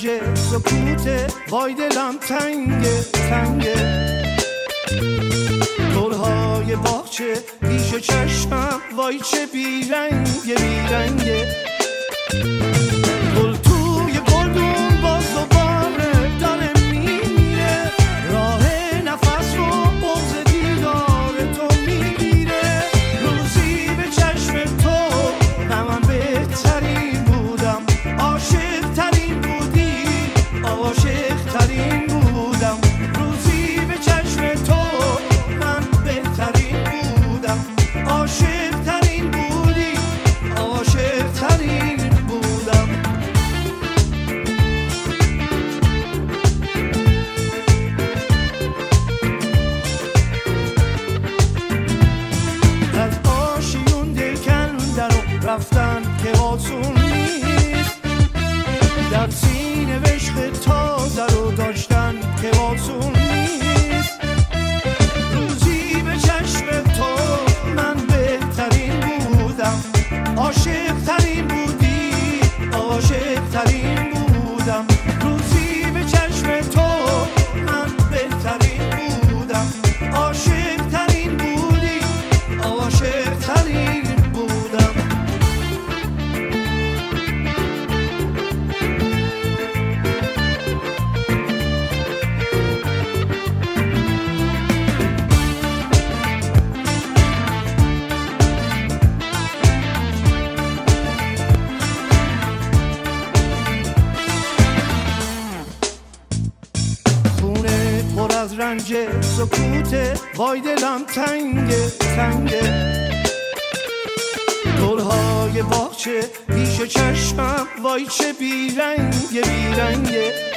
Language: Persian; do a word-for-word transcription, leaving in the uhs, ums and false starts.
رنج سکوته، وای دلم تنگه تنگه. گلهای باغچه پیش چشمم، وای چه بیرنگه بیرنگه. گل توی گلدون باز دوباره داره میمیره، راه نفس رو بغض دیدار تو میگیره. روزی به چشم تو من بهترین بودم، عاشق ترین بودی، عاشق ترین بودم. روزی به چشم تو من بهترین بودم، عاشق ترین بودی، عاشق ترین بودم. از آشیون دل کندن و رفتن که آسون نیست، در سینه عشق تازه رو داشتن که آسون نیست. روزی به چشم تو من بهترین بودم، عاشق ترین بودی، عاشق ترین بودم. روزی به چشم تو من بهترین بودم، عاشق ترین بودی، عاشق ترین بودم. خونه پر از رنج سکوته، وای دلم تنگه تنگه. گلهای باغچه پیش چشمم، وای چه بیرنگه بیرنگه.